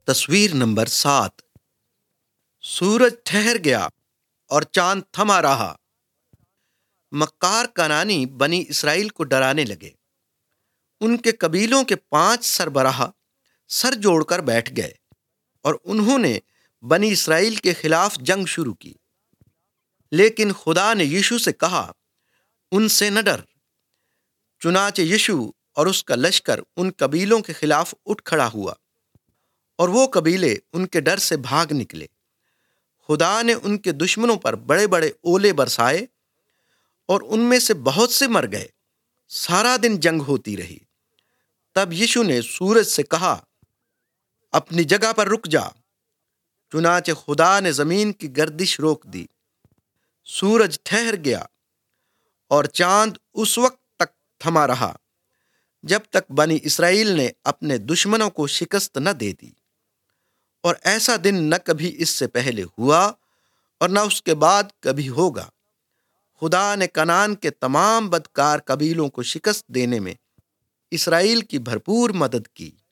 تصویر نمبر 7۔ سورج ٹھہر گیا اور چاند تھما رہا۔ مکار کنانی بنی اسرائیل کو ڈرانے لگے۔ ان کے قبیلوں کے 5 سربراہ سر جوڑ کر بیٹھ گئے اور انہوں نے بنی اسرائیل کے خلاف جنگ شروع کی۔ لیکن خدا نے یشوع سے کہا، ان سے نہ ڈر۔ چنانچہ یشوع اور اس کا لشکر ان قبیلوں کے خلاف اٹھ کھڑا ہوا اور وہ قبیلے ان کے ڈر سے بھاگ نکلے۔ خدا نے ان کے دشمنوں پر بڑے بڑے اولے برسائے اور ان میں سے بہت سے مر گئے۔ سارا دن جنگ ہوتی رہی۔ تب یشوع نے سورج سے کہا، اپنی جگہ پر رک جا۔ چنانچہ خدا نے زمین کی گردش روک دی۔ سورج ٹھہر گیا اور چاند اس وقت تک تھما رہا جب تک بنی اسرائیل نے اپنے دشمنوں کو شکست نہ دے دی۔ اور ایسا دن نہ کبھی اس سے پہلے ہوا اور نہ اس کے بعد کبھی ہوگا۔ خدا نے کنعان کے تمام بدکار قبیلوں کو شکست دینے میں اسرائیل کی بھرپور مدد کی۔